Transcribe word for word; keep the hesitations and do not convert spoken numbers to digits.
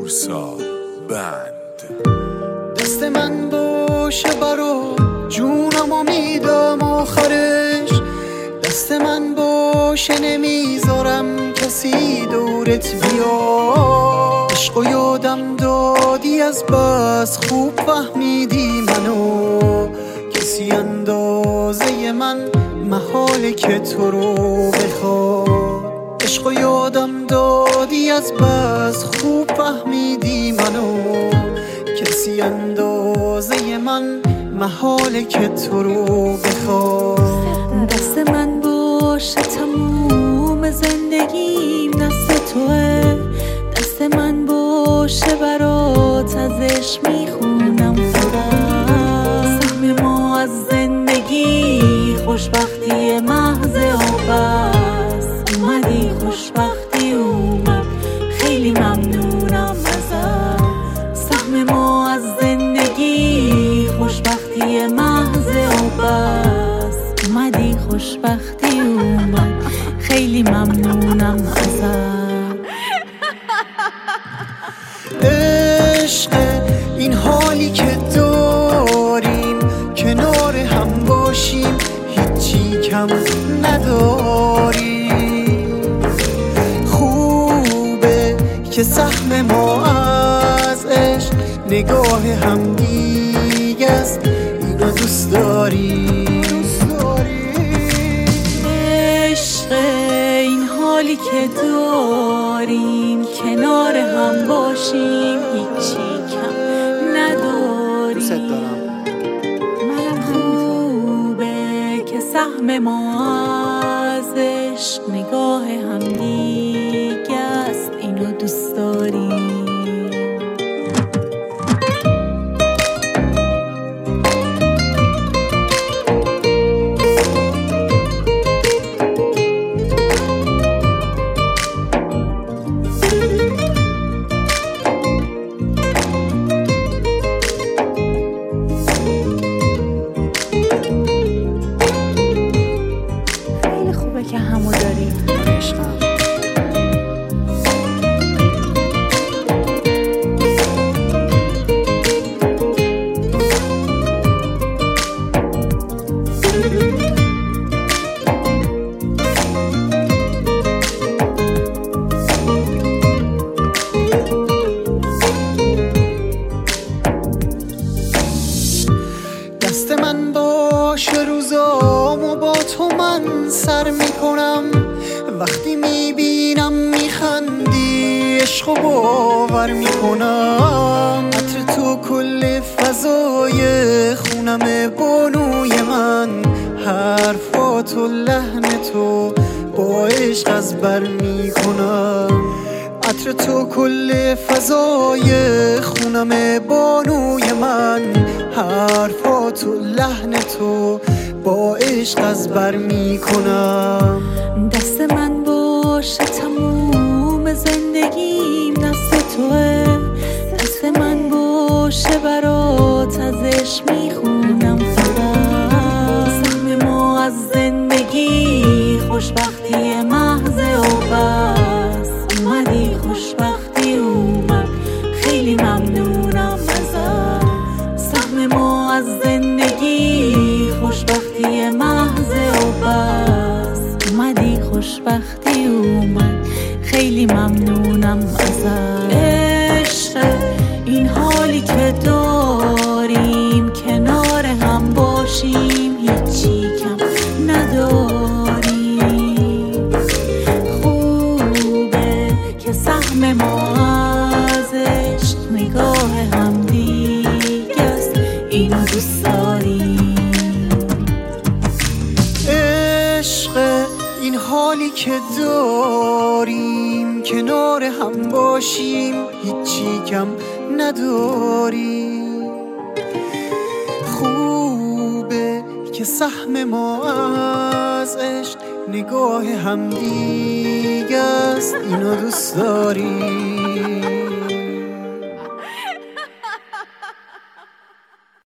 پورسا بند. دست من باشه برا جونم و میدم آخرش، دست من باشه نمیذارم کسی دورت بیا. عشق و یادم دادی از بس خوب فهمیدی منو، کسی اندازه من محاله که تو رو بخواد. عشق و یادم دادی از بس خوب فهمیدی منو، کسی اندازه من محاله که تو رو بخواد. دست من باشه تموم زندگیم دست توه، دست من باشه برات ازش میخونم فقط. سهم ما از زندگی خوشبختی محض آبست، اومدی خوشبختی اومد خیلی ممنونم ازت. سهم ما از زندگی خوشبختی محض آبست، اومدی خوشبختی اومد خیلی ممنونم ازت. عشق این حالی که داریم کنار هم باشیم هیچی کم نداریم. خوبه که سهم ما از عشق نگاه هم دیگه است، اینو دوست داریم. عشق این حالی که داریم کنار هم باشیم هیچی کم نداریم. منم خوبه که سهم ما از عشق نگاه هم دیگه است، اینو دوست داریم. که همو داریم عشقم. دست من باشه روزامو با تو من سر میکنم، وقتی میبینم میخندی عشق و باور میکنم. عطر تو کل فضای خونم بانوی من، حرفات و لحن تو با عشق از بر میکنم. عطر تو کل فضای خونم بانوی من، حرفات و لحن تو با عشق از بر میکنم. دست من باشه تموم زندگیم دست توه، دست من باشه برات ازش میخونم فقط. سهم ما از زندگی خوشبختی محض آبست، اومدی خوشبختی اومد خیلی ممنونم ازت. سهم ما از زندگی خوشبختی محض آبست، اومدی خوشبختی اومد خیلی ممنونم ازت. عشق این حالی که داریم کنار هم باشیم هیچی کم نداریم. خوبه که سهم ما از عشق نگاه هم دیگه است، اینو دوست داریم. عشق این حالی که داریم کنار هم باشیم هیچی کم نداریم. خوبه که سهم ما از عشق نگاه هم دیگه است، اینو دوست داریم.